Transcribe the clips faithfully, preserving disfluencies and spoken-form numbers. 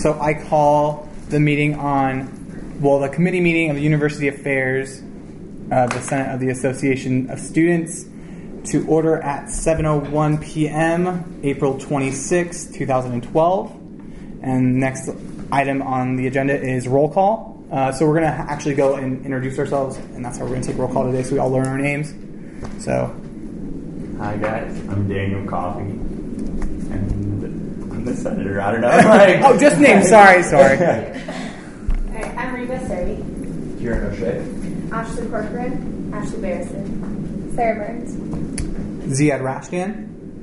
So I call the meeting on, well, the committee meeting of the University Affairs, uh, the Senate of the Association of Students, to order at seven oh one p.m., April twenty-sixth, twenty twelve. And next item on the agenda is roll call. Uh, so we're going to actually go and introduce ourselves, and that's how we're going to take roll call today, so we all learn our names. So, hi guys, I'm Daniel Coffey, and I'm the senator. I don't know. Like, oh, just names. Sorry, sorry. Alright, I'm Reba Sari. Kieran O'Shea. Ashley Corcoran. Ashley Barrison. Sarah Burns. Ziad Rashtian.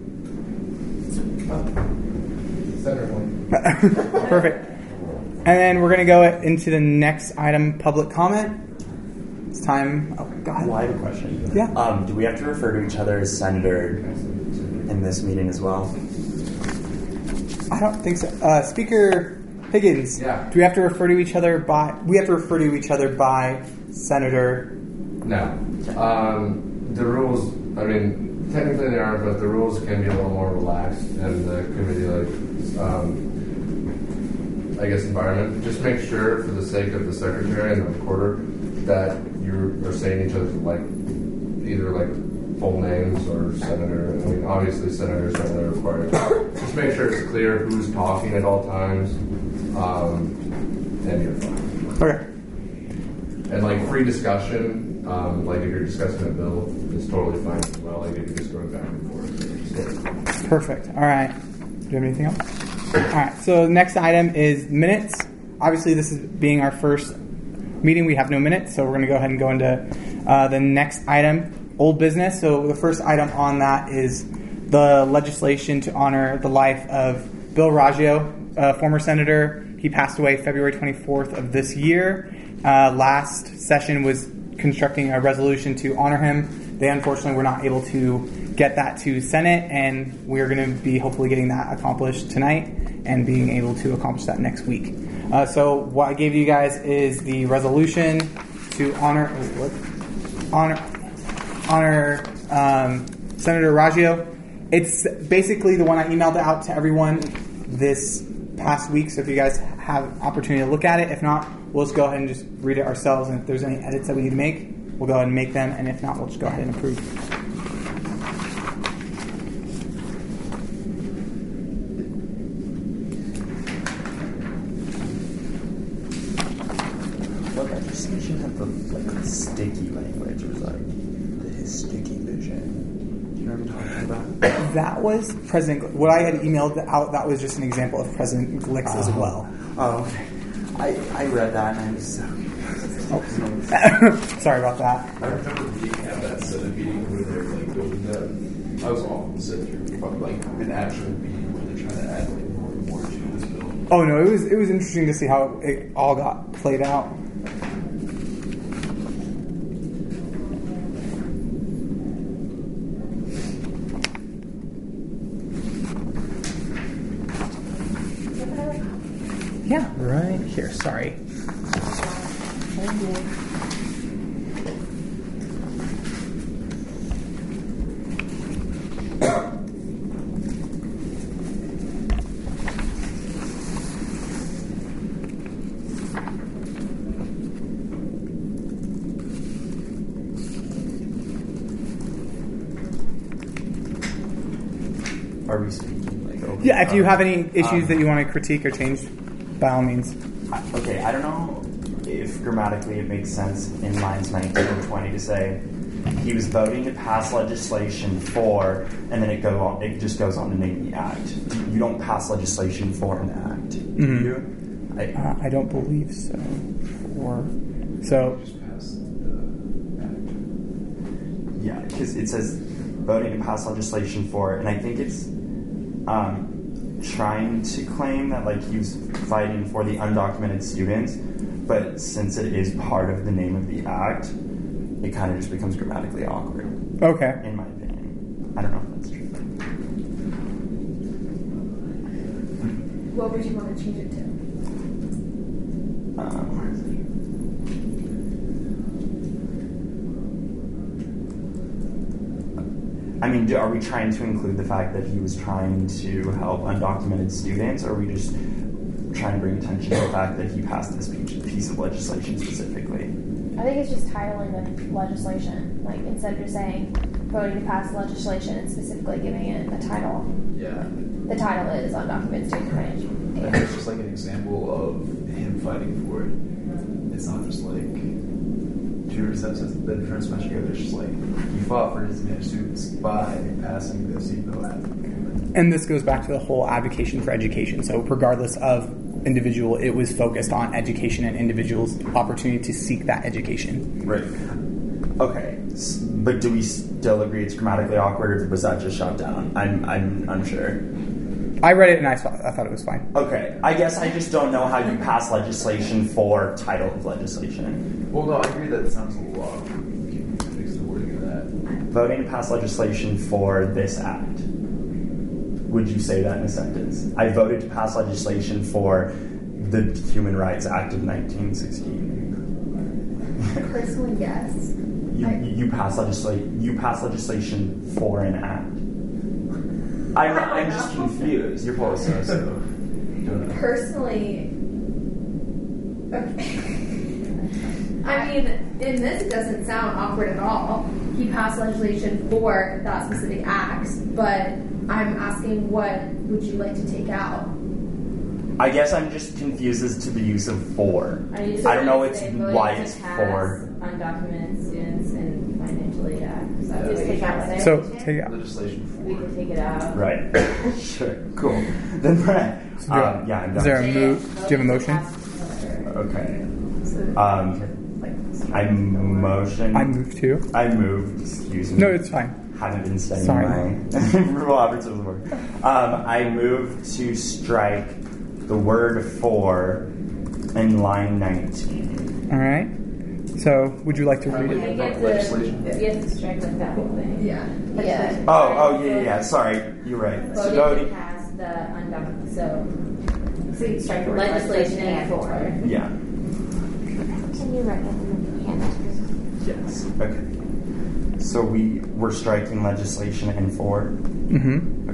Senator one. Perfect. And then we're going to go into the next item, public comment. It's time. Oh, go ahead. Well, I have a question. Yeah. Um, do we have to refer to each other as senator in this meeting as well? I don't think so. Uh, Speaker Higgins. Yeah. Do we have to refer to each other by? We have to refer to each other by Senator. No. Um, the rules, I mean, technically they aren't, but the rules can be a little more relaxed in the committee, like, um, I guess, environment. Just make sure, for the sake of the secretary and the recorder, that you are saying each other's, like, either, like, full names or senator. I mean, obviously senators are not required. Just make sure it's clear who's talking at all times, um, and you're fine. Okay. And, like, free discussion, um, like, if you're discussing a bill, is totally fine as well. Like, if you're just going back and forth. Perfect. All right. Do you have anything else? All right. So next item is minutes. Obviously, this is being our first meeting. We have no minutes, so we're going to go ahead and go into uh, the next item, old business. So the first item on that is the legislation to honor the life of Bill Raggio, a former senator. He passed away February twenty-fourth of this year. Uh, last session was constructing a resolution to honor him. They unfortunately were not able to get that to Senate, and we're going to be hopefully getting that accomplished tonight and being able to accomplish that next week. Uh, so what I gave you guys is the resolution to honor what? honor honor um, Senator Raggio. It's basically the one I emailed out to everyone this past week, so if you guys have opportunity to look at it, if not, we'll just go ahead and just read it ourselves, and if there's any edits that we need to make, we'll go ahead and make them, and if not, we'll just go ahead and approve. What legislation had the like sticky language? It was like the his sticky vision. Do you know what I'm talking about? That was President. What I had emailed out, that was just an example of President Glick's oh. as well. Oh, okay. I, I read that and I was so. Oh. Sorry about that. I remember being at that Senate meeting where they were like building that. I was often sit through probably like an actual meeting where they're trying to add like more and more to this bill. Oh no, it was it was interesting to see how it all got played out. Yeah, right here. Sorry. Are we speaking like over Yeah, if you have any issues um, that you want to critique or change, by all means. Okay, I don't know if grammatically it makes sense in lines nineteen and twenty to say he was voting to pass legislation for, and then it go on, it just goes on to name the act. You don't pass legislation for an act, do Mhm. you? I, Uh, I don't believe so. Or so. Just pass the act. yeah, because it says voting to pass legislation for, and I think it's um, trying to claim that like he was fighting for the undocumented students, but since it is part of the name of the act, it kind of just becomes grammatically awkward. Okay. In my opinion, I don't know if that's true. What would you want to change it to? Um, I mean, do, are we trying to include the fact that he was trying to help undocumented students, or are we just trying to bring attention to the fact that he passed this piece of legislation specifically. I think it's just titling the legislation. Like, instead of just saying voting to pass legislation and specifically giving it a title, Yeah. the title is undocumented student financial I aid. think it's just like an example of him fighting for it. It's not just like two steps that the different smash together. It's just like he fought for his managed students by passing the SEPO Act. And this goes back to the whole advocacy for education. So regardless of individual, it was focused on education and individuals' opportunity to seek that education. Right. Okay. S- But do we still agree it's grammatically awkward, or was that just shot down? I'm I'm unsure. I read it and I, saw, I thought it was fine. Okay. I guess I just don't know how you pass legislation for title of legislation. Well, no, I agree that it sounds a little off. We can fix the wording of that. Voting to pass legislation for this act. Would you say that in a sentence? I voted to pass legislation for the Human Rights Act of nineteen sixty. Personally, yes. You, I- you pass legislation. You pass legislation for an act. I'm, I'm just confused. Your policy says so. Don't know. Personally, okay. I mean, in this, it doesn't sound awkward at all. He passed legislation for that specific act, but I'm asking, what would you like to take out? I guess I'm just confused as to the use of for. I, mean, I don't know it's say voting why to it's pass for. Undocumented students and financial aid act. Is that Yeah. what you're trying to say? So take it out. Legislation We for. can take it out. Right. Sure. Cool. Then, Brett. Um, yeah, I'm done. Is there a Say move? it. Do you have a motion? Okay. So, Um, I motion. I move too. I move. Excuse me. No, it's fine. Haven't been studying Sorry. my verbal operative work. Um, I move to strike the word for in line nineteen. All right. So would you like to read you it? get to, Legislation. you have to strike like that whole thing. Yeah. Legislation. Oh, oh yeah, yeah, yeah. Sorry, you're right. So Voting to voting. pass the undocumented. So, So you strike the word legislation and for. Yeah. Can you write it in the hand? Yes. Okay. So we we're striking legislation and for. Mm-hmm.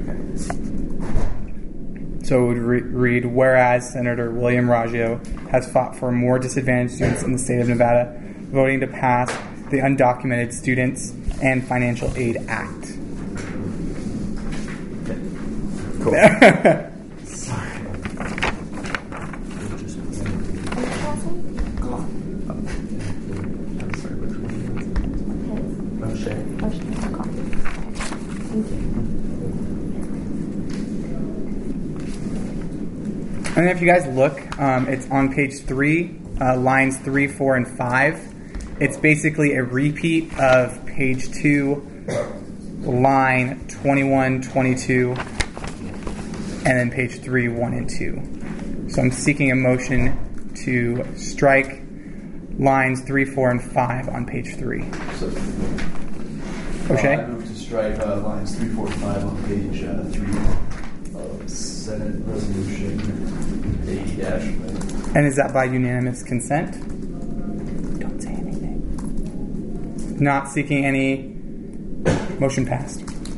Okay. So it would re- read, whereas Senator William Raggio has fought for more disadvantaged students in the state of Nevada, voting to pass the Undocumented Students and Financial Aid Act. Cool. Sorry. I'm sorry. Which one? Oh shit. And if you guys look, um, it's on page three, uh, lines three, four, and five. It's basically a repeat of page two, line twenty-one, twenty-two, and then page three, one, and two. So I'm seeking a motion to strike lines three, four, and five on page three. So, O'Shea? Uh, I move to strike uh, lines three, four, five on page uh, three of Senate Resolution eighty dash. And is that by unanimous consent? Don't say anything. Not seeking any. Motion passed.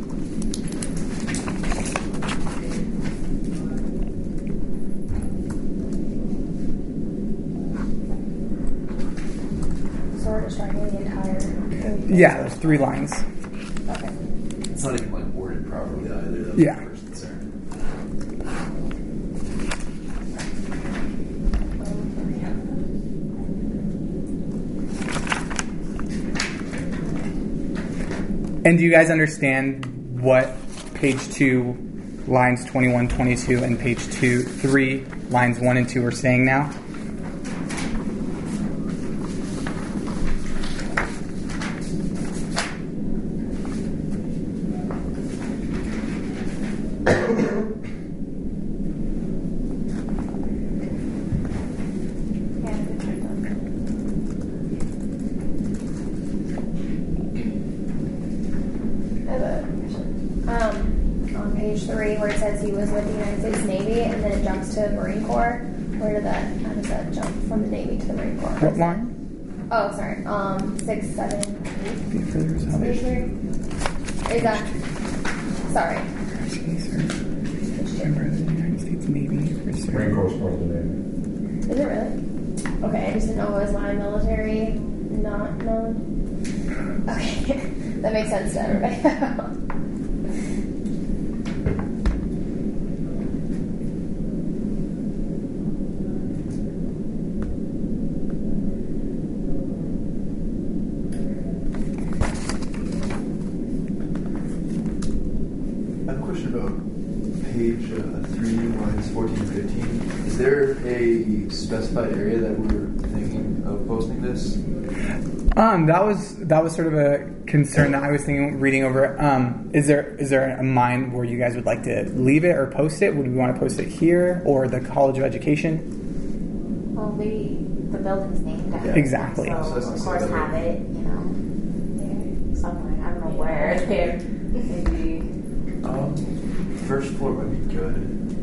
So we're just striking the entire page. Yeah, there's three lines. Okay. It's not even like worded properly either. That's Yeah. my first concern. And do you guys understand what page two, lines twenty-one, twenty-two, and page two, three, lines one and two are saying now? Yeah, good job, Doug. I have a question. Um, on page three, where it says he was with the United States Navy, and then it jumps to Marine Corps. Where did that? How does that jump from the Navy to the Marine Corps? What line? Oh, sorry. Um, six, seven, eight. Be further Page salvation. three. Is that? Sorry. Member of the United States Navy. Marine Corps is part of the Navy. Is it really? Okay, I just didn't know it was line military, not known. Okay, that makes sense to everybody. I have a question about page uh, three, lines fourteen and fifteen. Is there a specified area that we're thinking of posting this? Um, that was that was sort of a concern that I was thinking reading over. Um, is there is there a mind where you guys would like to leave it or post it? Would we want to post it here or the College of Education? Well, we, the building's named after it, Exactly. So, So that's of not course, something- have it, you know, there, somewhere. I don't know where. There, maybe. Um, first floor might be good,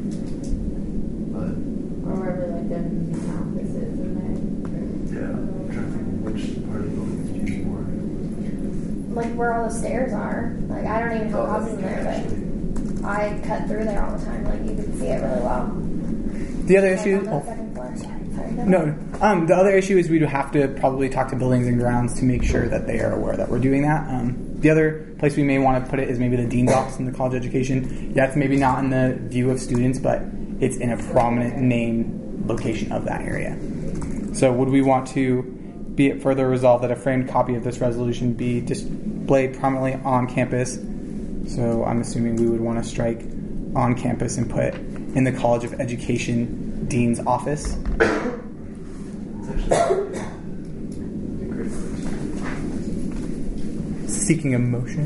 but Or wherever like the main office is in yeah, I'm trying to think which part of the building is used more. Like where all the stairs are. Like I don't even have Oh, problems in that's there, actually. but I cut through there all the time. Like you can see it really well. The other Like, issue. on the Oh, second floor. Sorry, go no, ahead. um, the other issue is we'd have to probably talk to Buildings and Grounds to make sure that they are aware that we're doing that. Um, the other place we may want to put it is maybe the dean's office in the College of Education. Yeah, it's maybe not in the view of students, but it's in a prominent name location of that area. So would we want to be it further resolved that a framed copy of this resolution be displayed prominently on campus? So I'm assuming we would want to strike on campus and put in the College of Education dean's office. It's actually yeah, a great place. Seeking a motion.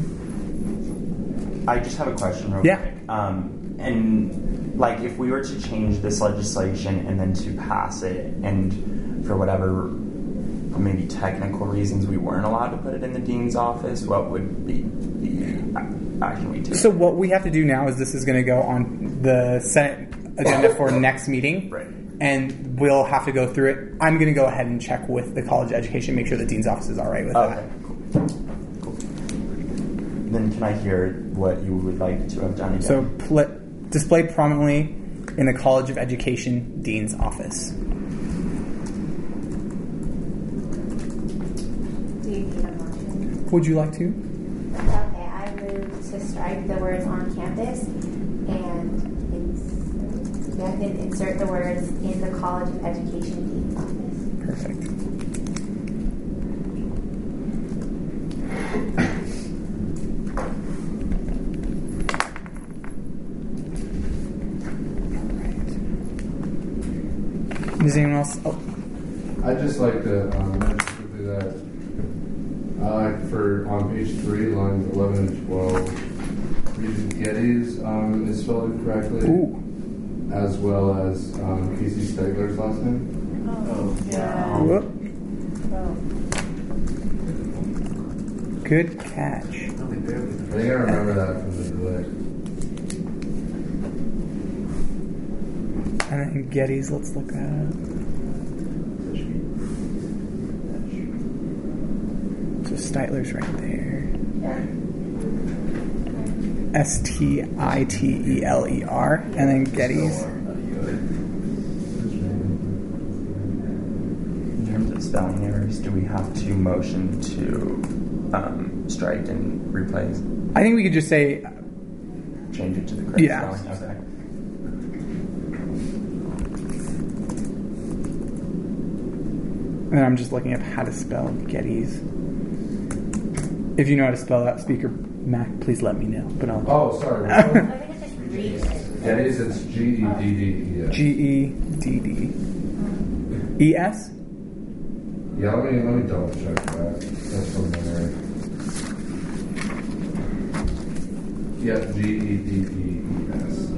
I just have a question real Yeah. quick. Um, and like if we were to change this legislation and then to pass it and for whatever maybe technical reasons we weren't allowed to put it in the dean's office, what would be the action we take? So what we have to do now is this is going to go on the Senate agenda for next meeting. Right. And we'll have to go through it. I'm going to go ahead and check with the College of Education, make sure the dean's office is all right with Okay, that. cool. Cool. Then can I hear what you would like to have done again? So pl- display prominently in the College of Education dean's office. Do you need a motion? Would you like to? Okay, I move to strike the words on campus and ins- yeah, then insert the words in the College of Education dean's office. Perfect. Does anyone else? Oh, I'd just like to um, mention quickly that I like for on page three, lines eleven and twelve, Regent Geddes um, is spelled incorrectly, ooh. as well as um, Casey Stegler's last name. Oh, Yeah. Whoop. Oh. Good catch. only barely. I think I remember that from the delay. And then Geddes, let's look that up. That should be. So Steitler's right there. Yeah. S T I T E L E R. And then Geddes. In terms of spelling errors, do we have to motion to um, strike and replace, I think we could just say, change it to the correct Yeah. spelling? Okay. and I'm just looking up how to spell Geddes. If you know how to spell that, speaker Mac, please let me know. But I'll Oh, sorry. I think it's just read. Geddes, it's G E D D E S. G E D D E S. Yeah, let me let me double check that. That's from memory. Yeah, G E D D E S.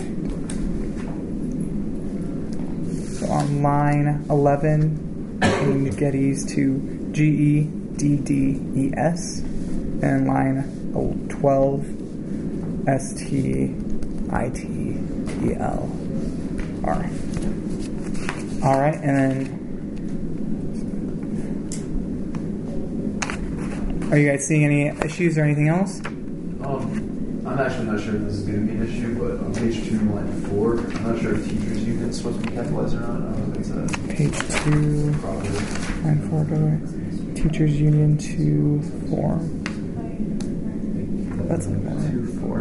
So on line eleven, change Geddes to G E D D E S, and line twelve, S T I T E L R. All right, and then are you guys seeing any issues or anything else? Um, I'm actually not sure if this is going to be an issue, but on page two, line four, I'm not sure if teachers union it's supposed to be capitalized or not. I don't know if it's a Page two, probably. line four, go teachers union to form. That's not bad. Two four.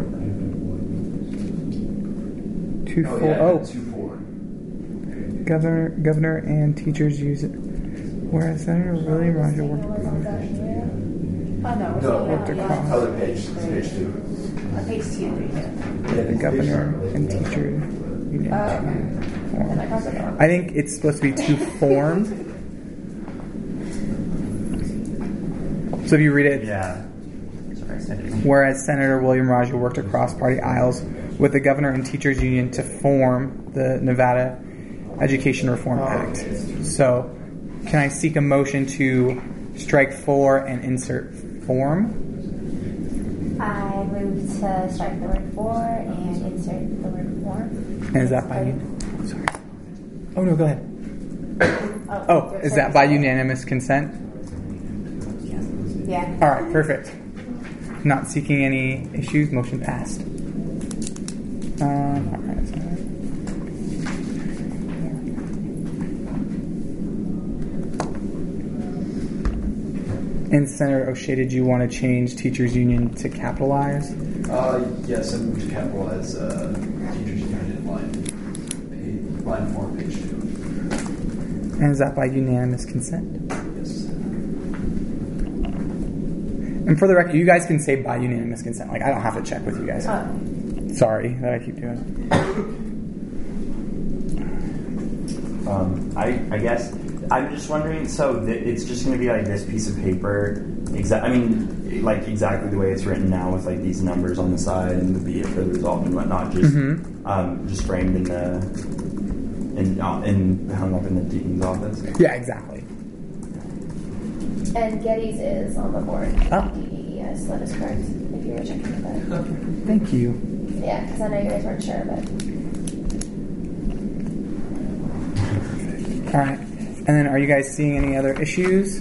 Two Oh, four. yeah, Oh, two four. governor, governor, and teachers use it. Whereas Senator William Roger worked. Oh, no, we're No, still Worked down, across. yeah. Other page. It's page two. On page two, yeah. Yeah, the governor and teacher union Oh, to okay. And form. I crossed it off. I think it's supposed to be to form. So if you read it, Yeah. Sorry, I didn't. whereas Senator William Raja worked across party aisles with the governor and teachers union to form the Nevada Education Reform Act. So can I seek a motion to strike for and insert form? I move to strike the word for and insert the word form. And is that by you? Sorry. Oh no, go ahead. Oh, Oh, is that by unanimous consent? Yeah. All right, perfect. Not seeking any issues. Motion passed. Um, all right. So and Senator O'Shea, did you want to change teachers union to capitalize? Uh, yes, I moved to capitalize uh, teachers union line, page, line four, page two. And is that by unanimous consent? Yes. And for the record, you guys can say by unanimous consent. Like, I don't have to check with you guys. Oh. Sorry that I keep doing it. Um, I, I guess I'm just wondering. So th- it's just going to be like this piece of paper. Exa- I mean, like exactly the way it's written now, with like these numbers on the side and the be it further resolved and whatnot. Just, Mhm. um, just framed in the in uh, in hung up in the deacon's office. Yeah, exactly. And Getty's is on the board. Oh. D E E S, that is correct. If you were checking that. Thank you. Yeah, because I know you guys weren't sure, but. All right. And then are you guys seeing any other issues?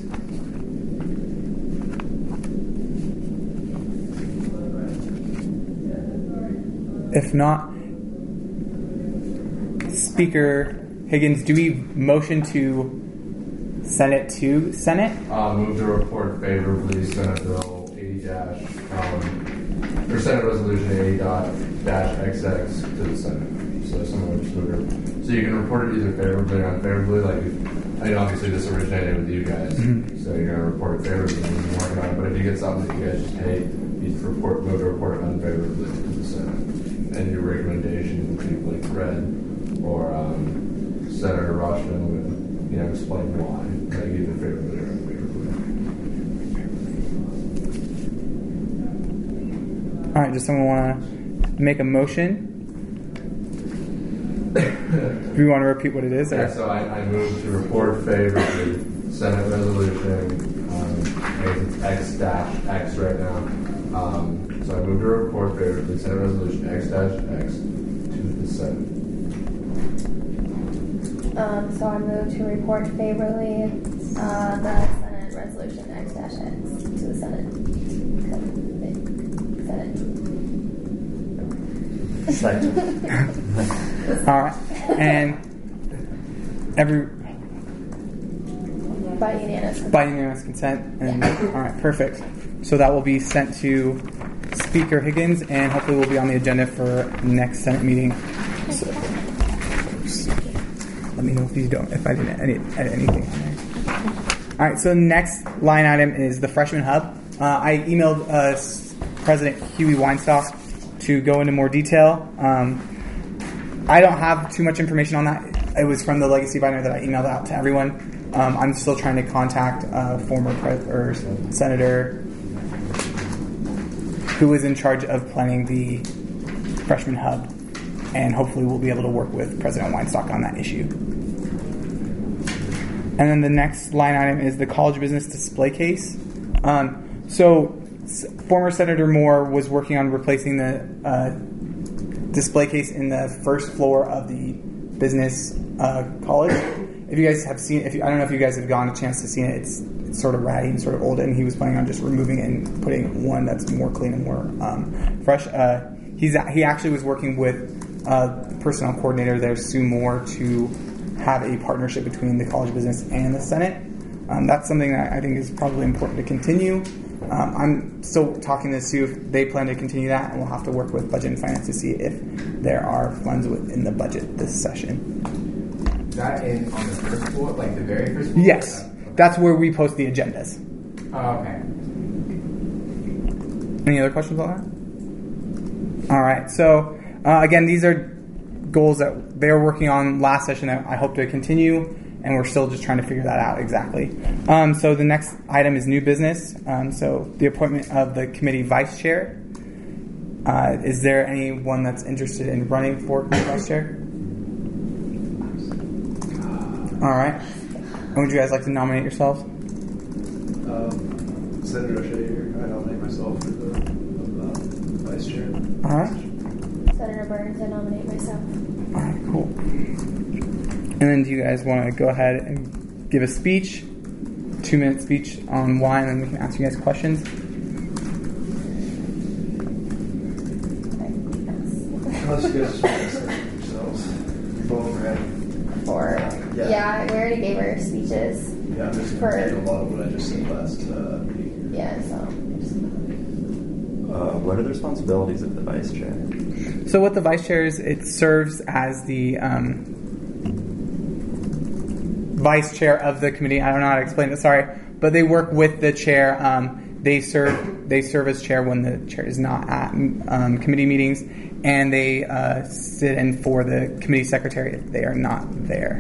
If not, Speaker Higgins, do we motion to send it to Senate? Uh, move to report favorably Senate Bill eighty dash, um, or Senate Resolution eighty dot dash X X to the Senate. So someone would just move it. So you can report it either favorably or unfavorably. Like, I mean, obviously this originated with you guys, Mhm. so you're gonna report it favorably and you're working on it. But if you get something that you guys just hate, you just report, move to report it unfavorably to the Senate. And your recommendation would be like red, or um, Senator Rushman would, you know, explain why, like either favorably or unfavorably. All right. Does someone want to make a motion? Do you want to repeat what it is? Or? Yeah, so I, I move to report favorably Senate Resolution um, X dash X right now. Um, so I move to report favorably Senate Resolution X dash X to the Senate. Um, so I move to report favorably uh, the Senate Resolution X X to the Senate. Senate. Second. All right. And every By unanimous. by unanimous consent. And all right, perfect. So that will be sent to Speaker Higgins, and hopefully will be on the agenda for next Senate meeting. So, let me know if you don't, if I didn't edit, edit anything on there. All right. So next line item is the freshman hub. Uh, I emailed uh, President Huey Weinstock to go into more detail. Um, I don't have too much information on that. It was from the legacy binder that I emailed out to everyone. Um, I'm still trying to contact uh, former pres- or senator who is in charge of planning the freshman hub, and hopefully we'll be able to work with President Weinstock on that issue. And then the next line item is the college business display case. Um, so s- former Senator Moore was working on replacing the uh, display case in the first floor of the business uh, college. If you guys have seen, if you, I don't know if you guys have gotten a chance to see it, it's, it's sort of ratty and sort of old, and he was planning on just removing it and putting one that's more clean and more um, fresh. Uh, he's he actually was working with uh, personnel coordinator there, Sue Moore, to have a partnership between the College of Business and the Senate. Um, that's something that I think is probably important to continue. Um, I'm still talking to Sue if they plan to continue that, and we'll have to work with Budget and Finance to see if there are funds within the budget this session. That in on the first floor, like the very first floor? Yes, that's where we post the agendas. Oh, okay. Any other questions on that? All right. So uh, again, these are goals that they were working on last session that I hope to continue, and we're still just trying to figure that out exactly. Um, so the next item is new business. Um, so the appointment of the committee vice chair. Uh, is there anyone that's interested in running for committee vice chair? All right. And would you guys like to nominate yourselves? Um, Senator O'Shea, I nominate myself for the uh, vice chair. All right. Senator Burns, I nominate myself. All right, cool. And then do you guys want to go ahead and give a speech, two-minute speech on why, and then we can ask you guys questions? Unless you guys just want to say yourselves. You're both ready. Or, Yeah. yeah, we already gave our speeches. Yeah, I'm just For- going to take a lot of what I just said last uh, meeting. Yeah, so. Uh, what are the responsibilities of the vice chair? So what the vice chair is, it serves as the um, vice chair of the committee. I don't know how to explain it, sorry. But they work with the chair. Um, they serve they serve as chair when the chair is not at um, committee meetings, and they uh, sit in for the committee secretary if they are not there.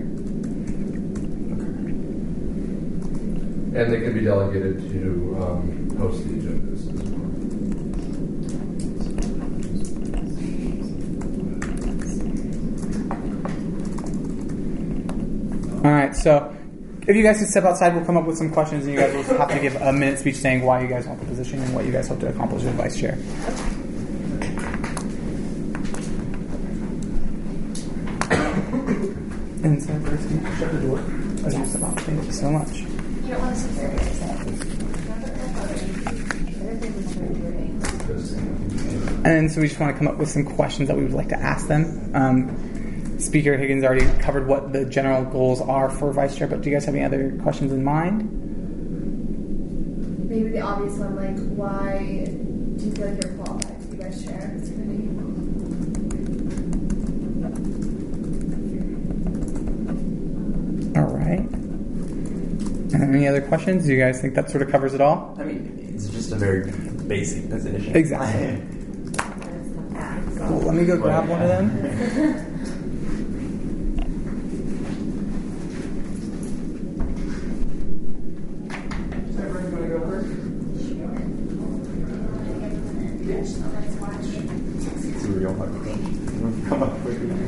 And they can be delegated to um, post the agendas as well. All right, so if you guys could step outside, we'll come up with some questions, and you guys will have to give a minute speech saying why you guys want the position and what you guys hope to accomplish as vice chair. And so first, you can shut the door as you step out. Thank you so much. You don't want to secure yourself. And so we just want to come up with some questions that we would like to ask them. Um, Speaker Higgins already covered what the general goals are for vice chair, but do you guys have any other questions in mind? Maybe the obvious one, like, why do you feel like you're qualified to be vice chair of this committee? All right. And any other questions? Do you guys think that sort of covers it all? I mean, it's just a very basic position. Exactly. Cool. Let me go grab one of them. It's a real hard question. Come up with it.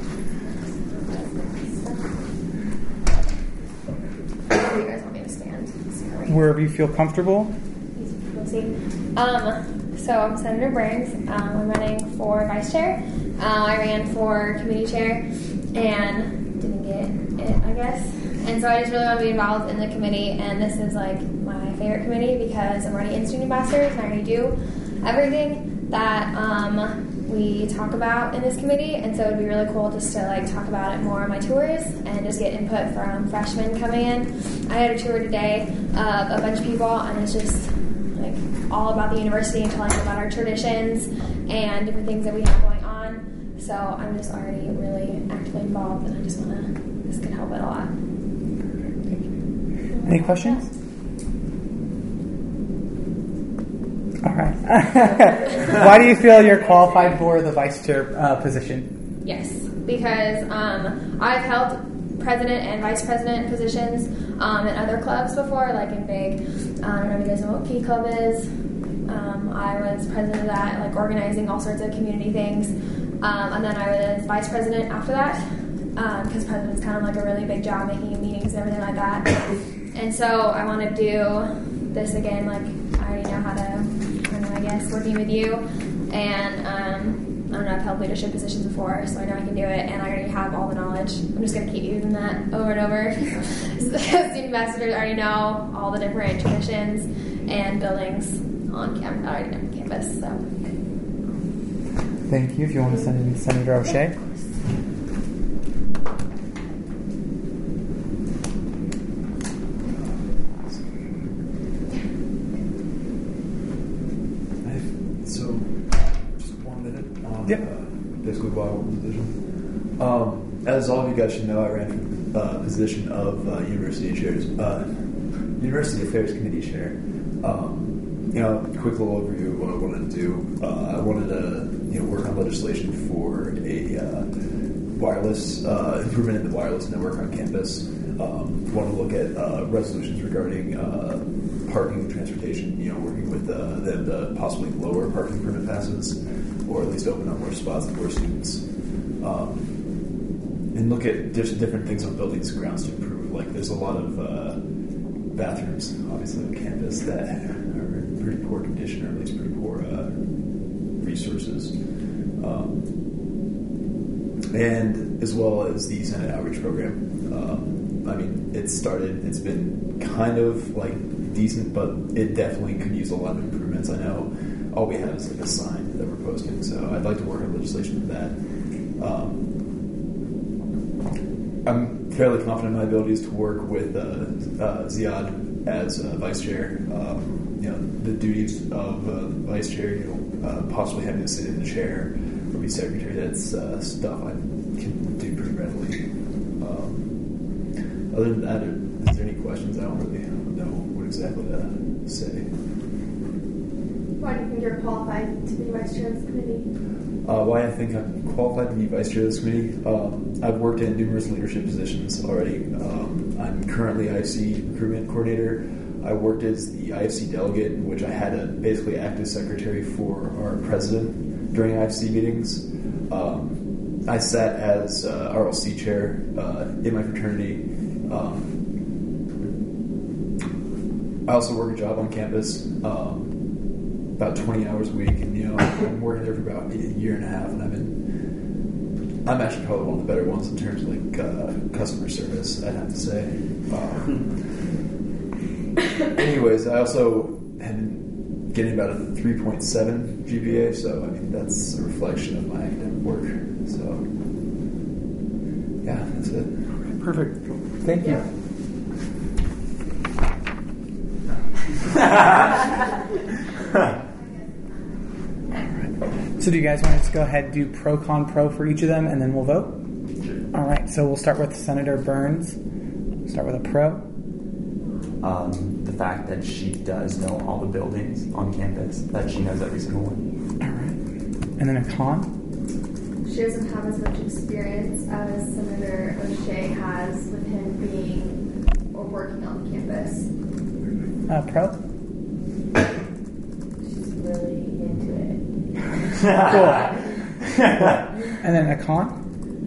Where do you guys want me to stand? Sorry. Wherever you feel comfortable. We'll see. Um, so I'm Senator Burns. Um, I'm running for vice chair. Uh, I ran for committee chair and didn't get it, I guess. And so I just really want to be involved in the committee. And this is like my favorite committee because I'm already in student ambassadors and I already do everything that um, we talk about in this committee. And so it'd be really cool just to like talk about it more on my tours and just get input from freshmen coming in. I had a tour today of a bunch of people, and it's just like all about the university and telling them about our traditions and different things that we have going on. So I'm just already really actively involved, and I just want to, this can help it a lot. Any questions? All right. Why do you feel you're qualified for the vice chair uh, position? Yes, because um, I've held president and vice president positions um, in other clubs before, like in big, I don't know if you guys know what Key Club is. Um, I was president of that, like organizing all sorts of community things. Um, and then I was vice president after that, because um, president's kind of like a really big job making meetings and everything like that. And so I want to do this again, like I already know how to, I don't know, I guess, working with you. And um, I don't know, I've held leadership positions before, so I know I can do it, and I already have all the knowledge. I'm just going to keep using that over and over. Student ambassadors already know all the different traditions and buildings on campus, already on campus. So. Thank you. If you want to send in Senator O'Shea. So, just one minute on Yep. uh, basically why I want the position. Um, as all of you guys should know, I ran for the uh, position of uh, University Chairs, uh, University Affairs Committee Chair. Um, you know, quick little overview of what I wanted to do. Uh, I wanted to you know work on legislation for a uh, wireless uh, improvement in the wireless network on campus. Um, want to look at uh, resolutions regarding uh, parking and transportation. You know, working with uh, them to possibly lower parking permit passes, or at least open up more spots for students. Um, and look at just different things on buildings and grounds to improve. Like, there's a lot of uh, bathrooms, obviously, on campus that are in pretty poor condition, or at least pretty poor uh, resources. Um, and as well as the Senate Outreach Program. Um, I mean, it started, it's been kind of like decent, but it definitely could use a lot of improvements. I know all we have is like a sign that we're posting, so I'd like to work on legislation for that. Um, I'm fairly confident in my abilities to work with uh, uh, Ziad as uh, vice chair. Um, you know, the duties of uh, vice chair, you know, uh, possibly having to sit in the chair or be secretary, that's uh, stuff I can do pretty readily. Um, other than that, is there any questions? I don't really know what exactly to say. Why do you think you're qualified to be vice chair of this committee? Uh, why I think I'm qualified to be vice chair of this committee? Um, I've worked in numerous leadership positions already. Um, I'm currently I F C recruitment coordinator. I worked as the I F C delegate, in which I had to basically act as secretary for our president during I F C meetings. Um, I sat as uh, R L C chair uh, in my fraternity. Um, I also work a job on campus. Um, about twenty hours a week, and you know, I'm working there for about a year and a half, and I've been, I'm actually probably one of the better ones in terms of like uh, customer service, I'd have to say. Um, anyways, I also have been getting about a three point seven G P A, so I mean, that's a reflection of my academic work, so yeah, that's it. Okay, perfect. Thank you. So do you guys want to just go ahead and do pro, con, pro for each of them, and then we'll vote? All right, so we'll start with Senator Burns. Start with a pro. Um, the fact that she does know all the buildings on campus, that she knows every single one. All right. And then a con. She doesn't have as much experience as Senator O'Shea has with him being or working on campus. Uh, pro. She's really into it. Cool. And then a con.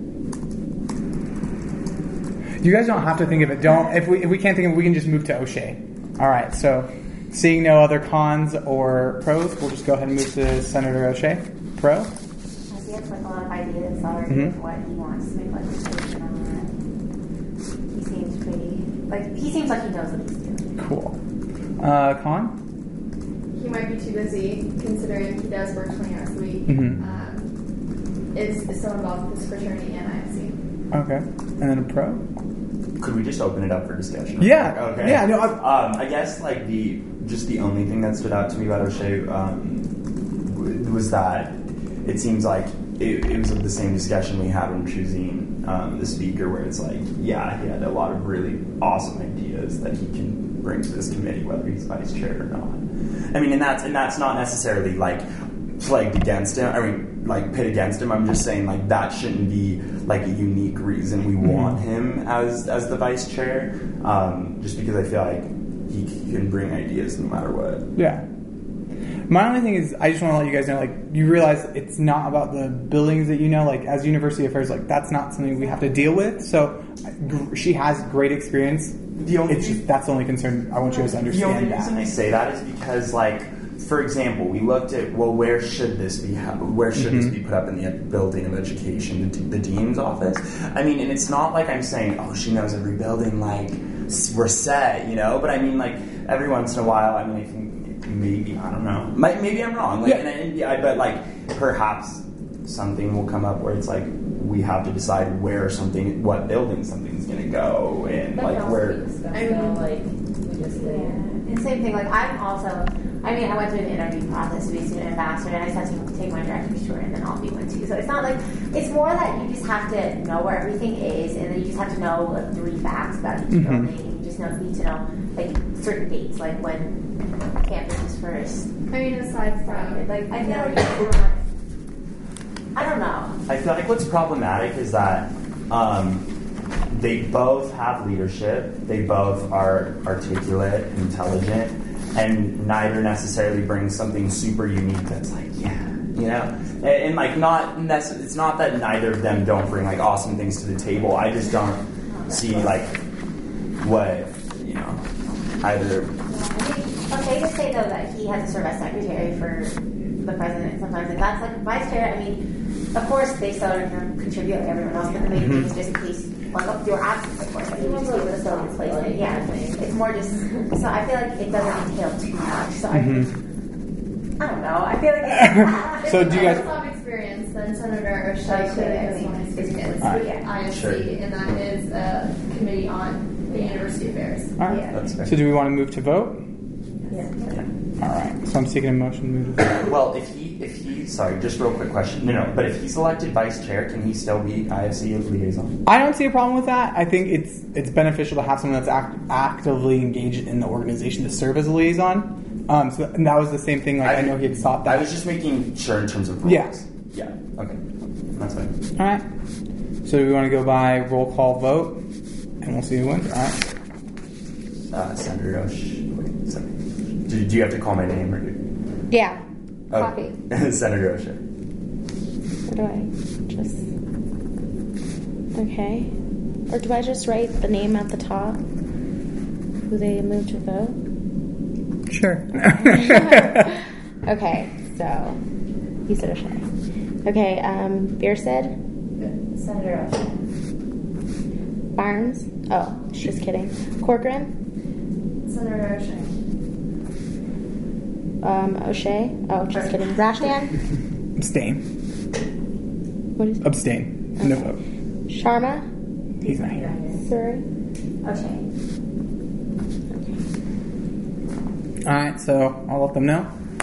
You guys don't have to think of it. Don't if we if we can't think of it, we can just move to O'Shea. All right. So, seeing no other cons or pros, we'll just go ahead and move to Senator O'Shea. Pro. I see it's like a lot of ideas already Mhm. of what he wants to make legislation on. He seems pretty like he seems like he knows what he's doing. Cool. Uh, con. He might be too busy, considering he does work twenty hours a week. Mhm. Um, is, is so involved with his fraternity and I F C. Okay. And then a pro. Could we just open it up for discussion? Yeah. Okay. Yeah. No. I, Um, I guess like the just the only thing that stood out to me about O'Shea um, w- was that it seems like it, it was the same discussion we had when choosing um, the speaker, where it's like, yeah, he had a lot of really awesome ideas that he can bring to this committee, whether he's vice chair or not. I mean, and that's and that's not necessarily like plagued against him. I mean, like pit against him. I'm just saying like that shouldn't be like a unique reason we want him as as the vice chair. Um, just because I feel like he, he can bring ideas no matter what. yeah. My only thing is, I just want to let you guys know, like, you realize it's not about the buildings that you know. Like, as University Affairs, like, that's not something we have to deal with. So, gr- she has great experience. The only It's just, that's the only concern. I want you guys to The understand only that. reason I say that is because, like, for example, we looked at, well, where should this be? Where should Mm-hmm. this be put up in the building of education, the, the dean's office? I mean, and it's not like I'm saying, oh, she knows every building, like we're set, you know. But I mean, like every once in a while, I mean, I think maybe I don't know, maybe I'm wrong. Like, Yeah. and, and, yeah, but like perhaps something will come up where it's like we have to decide where something, what building something's gonna go, and But like no, where. I mean, like, we just Yeah. did. And same thing, like I'm also, I mean, I went through an interview process to be a student ambassador, and I just had to take my director's tour, and then I'll be one too. So it's not like, it's more that you just have to know where everything is, and then you just have to know like three facts about each Mhm. building, and you just know, need to know like certain dates, like when campus was first. I mean, aside from Like, I you feel know, like, I don't know. I feel like what's problematic is that um, they both have leadership, they both are articulate, intelligent, and neither necessarily brings something super unique that's like, yeah, you know? And, and like, not necess- it's not that neither of them don't bring like awesome things to the table. I just don't see like what, you know, either. Okay, to say though that he has to serve as secretary for the president sometimes, and that's like vice chair. I mean, of course they still are going to contribute like everyone else, but the main thing is just in case, like, of your absence, of course, like you just be able to fill his place. Like, yeah, it's more just. So I feel like it doesn't entail too much. So I, I don't know. I feel like. It's, So do you guys- have experience, then Senator O'Shea Okay, clearly I has mean, one experience All right. with I F C, Sure. and that is a committee on the university affairs. All right. Yeah. That's fair. So do we want to move to vote? Yeah. All right. So I'm seeking a motion to move to vote. Well, if he, if he, sorry, just real quick question. No, no, but if he's elected vice chair, can he still be I F C liaison? I don't see a problem with that. I think it's it's beneficial to have someone that's act, actively engaged in the organization to serve as a liaison. Um, so and that was the same thing. Like I, know he had sought that. I was just making sure in terms of roles. Yeah. Yeah. Okay. That's fine. All right. So we want to go by roll call vote, and we'll see who wins. All right. Uh, Senator Osh. Wait, sorry. Do, do you have to call my name or do? Yeah. Oh, Copy. Senator Osha. Or do I just... Okay. Or do I just write the name at the top? Who they move to vote? Sure. Okay, so... You said O'Shea. Okay, um, Beerstead? Senator O'Shea. Barnes? Oh, just kidding. Corcoran? Senator O'Shea. Um, O'Shea? Oh, just kidding. Rashdan? Abstain. What is Abstain. No Okay. vote. Sharma? He's not here. Surrey? O'Shea. All right. So I'll let them know.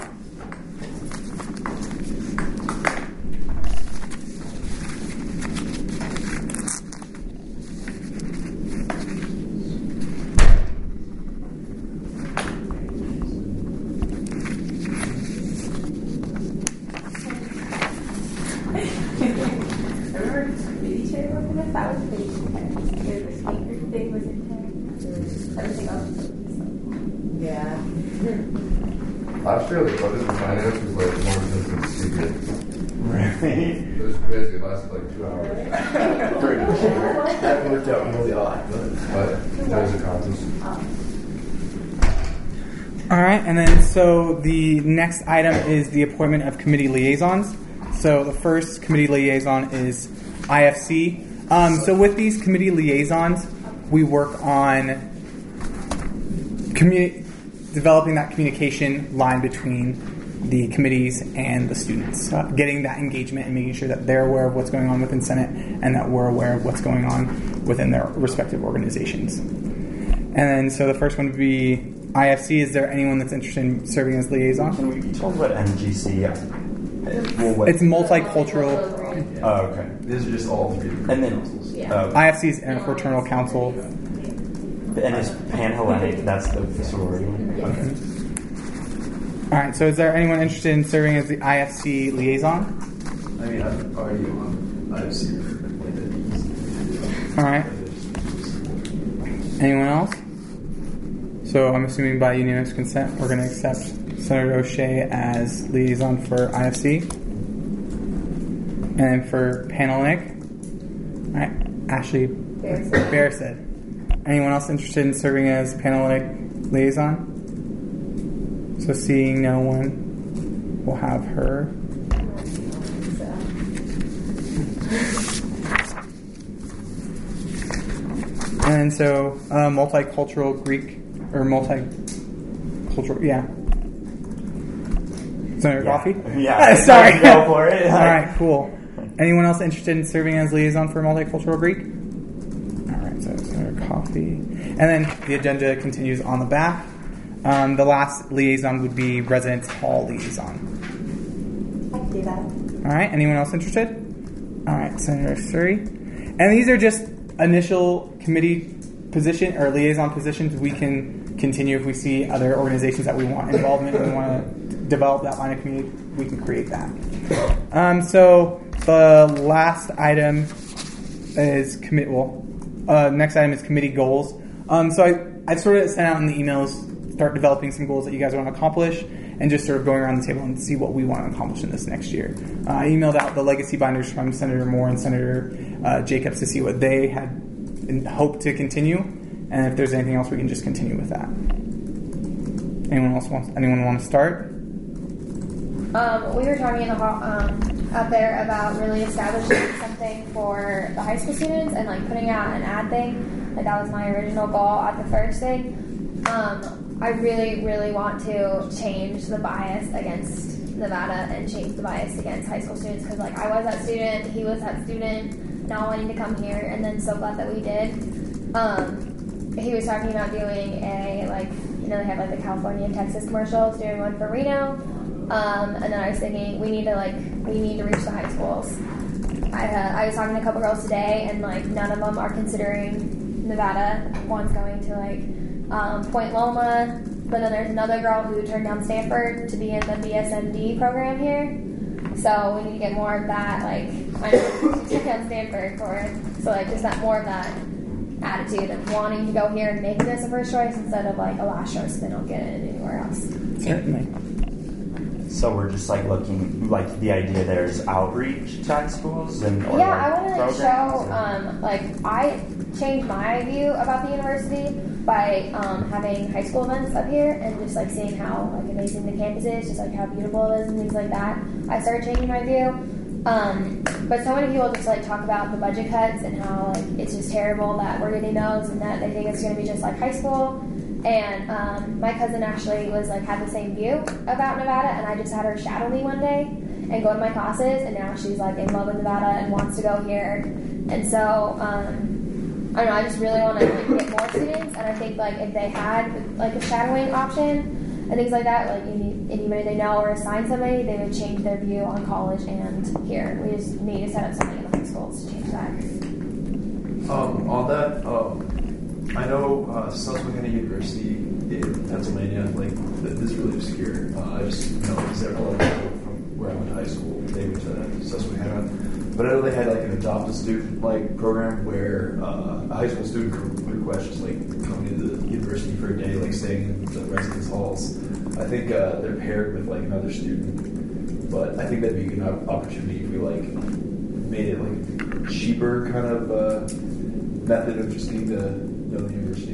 Remember committee chair working with? That was pretty intense. The speaker thing was intense. Everything else was Yeah. Last year, the budget and finance was like more intense than secret. Really? It was crazy. It lasted like two hours. Pretty sure. That worked out really odd, but But there was a contest. All right, and then so the next item is the appointment of committee liaisons. So the first committee liaison is I F C. Um, so with these committee liaisons, we work on communi- developing that communication line between the committees and the students, uh, getting that engagement and making sure that they're aware of what's going on within Senate and that we're aware of what's going on within their respective organizations. And then so the first one would be I F C. Is there anyone that's interested in serving as liaison? Can we be told what M G C is? Well, what? It's multicultural. Oh, okay. these are just all three different And then, councils. uh, I F C is Interfraternal Council. and it's Pan-Hellenic, that's the sorority one? Okay. All right. So is there anyone interested in serving as the I F C liaison? I mean, I'm already on I F C for like the All right. Anyone else? So I'm assuming by unanimous consent, we're going to accept Senator O'Shea as liaison for I F C. And then for Panhellenic, all right, Ashley Bearstead. Anyone else interested in serving as Panhellenic liaison? So seeing no one, we'll have her. And so uh, multicultural Greek, or multicultural, yeah. Senator Yeah. Coffee? Yeah. Sorry. Go for it. All right, cool. Anyone else interested in serving as liaison for Multicultural Greek? All right, so Senator Coffee. And then the agenda continues on the back. Um, the last liaison would be Residence Hall liaison. I can do that. All right, anyone else interested? All right, Senator Suri. And these are just initial committee position or liaison positions. We can continue if we see other organizations that we want involvement and we want to develop that line of community, we can create that. Um, so the last item is commit. Well, uh, next item is committee goals. Um, so I I sort of sent out in the emails, start developing some goals that you guys want to accomplish, and just sort of going around the table and see what we want to accomplish in this next year. Uh, I emailed out the legacy binders from Senator Moore and Senator uh, Jacobs to see what they had in, hoped to continue, and if there's anything else, we can just continue with that. Anyone else wants? Anyone want to start? Um, we were talking in the hall, um, out there about really establishing something for the high school students and like putting out an ad thing. Like that was my original goal at the first thing. Um, I really, really want to change the bias against Nevada and change the bias against high school students because like I was that student, he was that student, not wanting to come here, and then so glad that we did. Um, he was talking about doing a like you know they have like the California and Texas commercials, doing one for Reno. Um, and then I was thinking we need to like we need to reach the high schools. I uh, I was talking to a couple girls today, and like none of them are considering Nevada. One's going to like um, Point Loma, but then there's another girl who turned down Stanford to be in the B S M D program here. So we need to get more of that. Like I know she turned down Stanford for it, so like just that more of that attitude of wanting to go here and make this a first choice instead of like a last choice. They don't get it anywhere else. Certainly. So we're just like looking, like the idea there is outreach to high schools and or Yeah, like I want to programs, show, or- um, like, I changed my view about the university by um, having high school events up here and just, like, seeing how, like, amazing the campus is, just, like, how beautiful it is and things like that. I started changing my view. Um, but so many people just, like, talk about the budget cuts and how, like, it's just terrible that we're getting those and that they think it's going to be just like high school. And um, my cousin actually was like had the same view about Nevada, and I just had her shadow me one day and go to my classes, and now she's like in love with Nevada and wants to go here. And so um, I don't know, I just really want to like, get more students, and I think like if they had like a shadowing option and things like that, like any, anybody they know or assign somebody, they would change their view on college and here. We just need to set up something in the high schools to change that. Um, on that, um, I know uh, Susquehanna University in Pennsylvania, like, th- this is really obscure. Uh, I just know because there are a lot of people from where I went to high school, they went to Susquehanna. But I know they had, like, an adopt a student, like, program where uh, a high school student could request just, like, coming to the university for a day, like, staying in the residence halls. I think uh, they're paired with, like, another student. But I think that'd be a good op- opportunity if we, like, made it, like, cheaper kind of uh, method of just getting to know the university.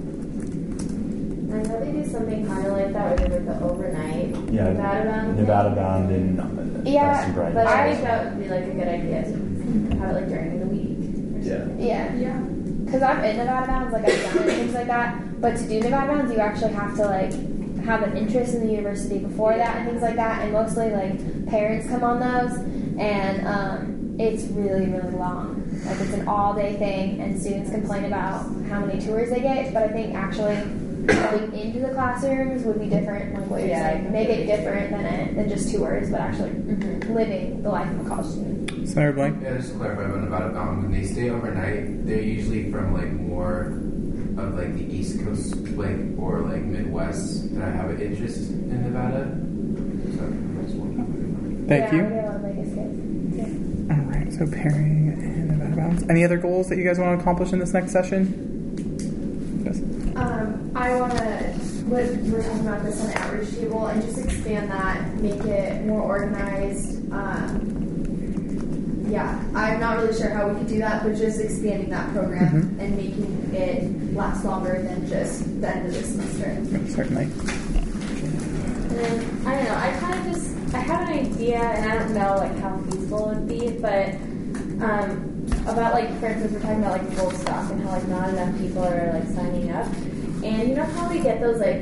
I know they do something kind of like that, where they do the overnight Yeah, Nevada bound. Nevada bound and uh, Yeah, Best and Brightest. But I think that would be like a good idea to have it like during the week. Yeah. Yeah. Yeah. Because I'm in Nevada Bounds, like I've done it and things like that. But to do Nevada Bounds, you actually have to like have an interest in the university before that and things like that. And mostly like parents come on those, and um, it's really really long. Like it's an all day thing, and students complain about how many tours they get. But I think actually going into the classrooms would be different. Like what you're Yeah. saying, make it different than it, than just tours, but actually mm-hmm. living the life of a college student. Senator Blank? Yeah, just to clarify about Nevada Bound, when they stay overnight, they're usually from like more of like the East Coast, like or like Midwest that have an interest in Nevada. So I just wanted to- Thank yeah, you. we get a lot of Vegas kids. Yeah. All right, so pairing and Nevada Bounds. Any other goals that you guys want to accomplish in this next session? Yes. Um, I want to, what we're talking about this on the outreach table, and just expand that, make it more organized. Um, yeah, I'm not really sure how we could do that, but just expanding that program Mhm. and making it last longer than just the end of the semester. Certainly. And then, I don't know, I kind of just, I have an idea, and I don't know like how feasible it would be, but um, about like, for instance, we're talking about like gold stock and how like not enough people are like signing up. And you know how we get those like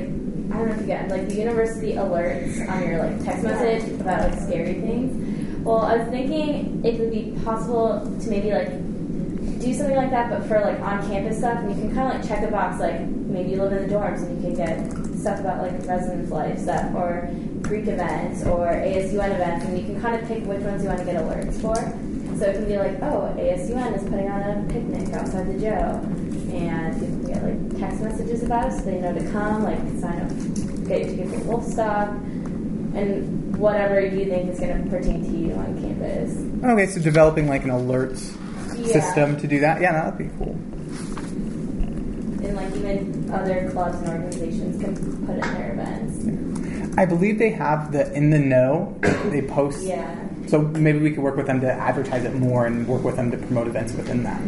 I don't know if you get like the university alerts on your like text message about like scary things. Well, I was thinking it would be possible to maybe like do something like that, but for like on campus stuff, and you can kind of like check a box, like maybe you live in the dorms and you can get stuff about like residence life stuff or Greek events or A S U N events, and you can kind of pick which ones you want to get alerts for. So it can be like, oh, A S U N is putting on a picnic outside the Joe, and you can get like text messages about it so they know to come, like sign up, get your ticket for Wolf Stop, and whatever you think is going to pertain to you on campus. Okay, so developing like an alerts Yeah. system to do that. Yeah, that would be cool. And like even other clubs and organizations can put in their events. I believe they have the In the Know. They post. Yeah. So maybe we could work with them to advertise it more and work with them to promote events within that.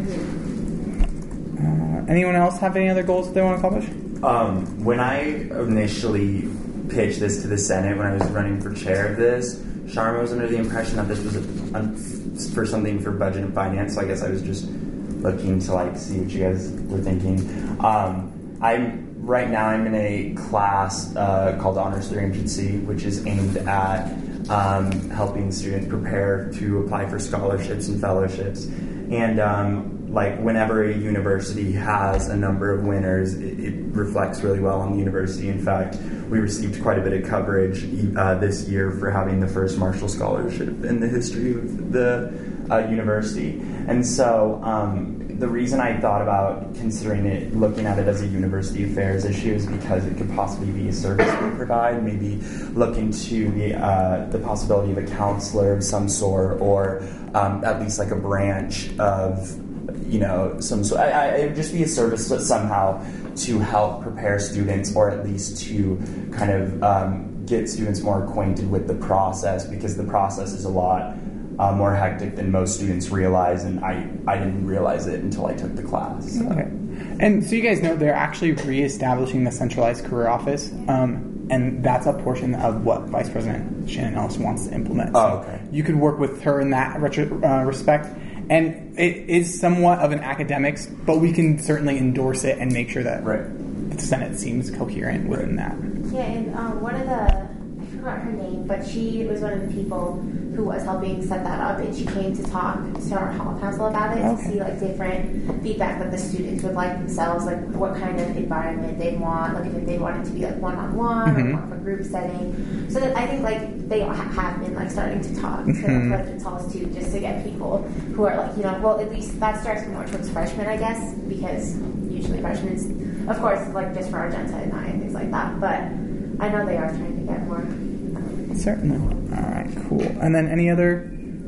Uh, anyone else have any other goals that they want to accomplish? Um, when I initially pitched this to the Senate, when I was running for chair of this, Sharma was under the impression that this was a, um, for something for budget and finance, so I guess I was just looking to like see what you guys were thinking. Um, I'm right now I'm in a class uh, called Honors Theory and P C, which is aimed at um, helping students prepare to apply for scholarships and fellowships. And um, like whenever a university has a number of winners, it, it reflects really well on the university. In fact, we received quite a bit of coverage uh, this year for having the first Marshall Scholarship in the history of the uh, university. And so um, the reason I thought about considering it, looking at it as a university affairs issue, is because it could possibly be a service we provide. Maybe look into the uh, the possibility of a counselor of some sort, or um, at least like a branch of, you know, some sort. I, I, it would just be a service somehow to help prepare students, or at least to kind of um, get students more acquainted with the process, because the process is a lot uh, more hectic than most students realize, and I, I didn't realize it until I took the class. So. Okay. And so you guys know they're actually reestablishing the centralized career office, um, and that's a portion of what Vice President Shannon Ellis wants to implement. So Oh, okay. You could work with her in that retro, uh, respect. And it is somewhat of an academics, but we can certainly endorse it and make sure that Right. the Senate seems coherent within that. Yeah, and um, one of the, I forgot her name, but she was one of the people who was helping set that up, and she came to talk to our hall council about it Okay. to see like different feedback that the students would like themselves, like what kind of environment they'd want, like if they want it to be like one-on-one Mhm. or more of a group setting. So that I think like they ha- have been like starting to talk to Mhm. President Tullis too, just to get people who are like, you know, well at least that starts more towards freshmen, I guess, because usually freshmen is, of course, like just for Argenta and I and things like that, but I know they are trying to get more. Certainly. All right, cool. And then any other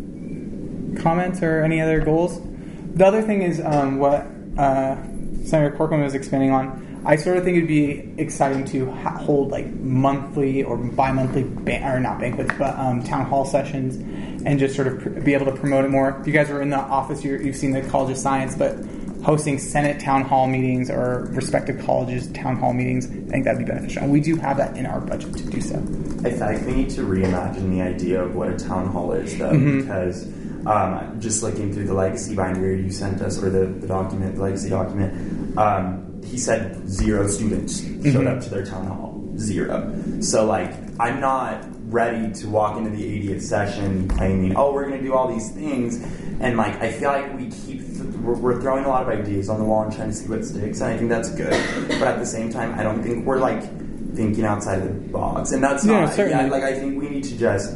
comments or any other goals? The other thing is um, what uh, Senator Corcoran was expanding on. I sort of think it'd be exciting to ha- hold like monthly or bi-monthly, ba- or not banquets, but um, town hall sessions, and just sort of pr- be able to promote it more. If you guys were in the office, you're, you've seen the College of Science, but hosting Senate town hall meetings or respective colleges town hall meetings, I think that'd be beneficial. And we do have that in our budget to do so. I feel like we need to reimagine the idea of what a town hall is, though, Mhm. because um, just looking through the legacy binder you sent us, or the, the document, the legacy document, um, he said zero students showed Mhm. up to their town hall. Zero. So, like, I'm not ready to walk into the eightieth session claiming, oh, we're going to do all these things. And, like, I feel like we keep, th- we're, we're throwing a lot of ideas on the wall and trying to see what sticks, and I think that's good. But at the same time, I don't think we're, like, thinking outside of the box. And that's Yeah, not, certainly. yeah, like, I think we need to just,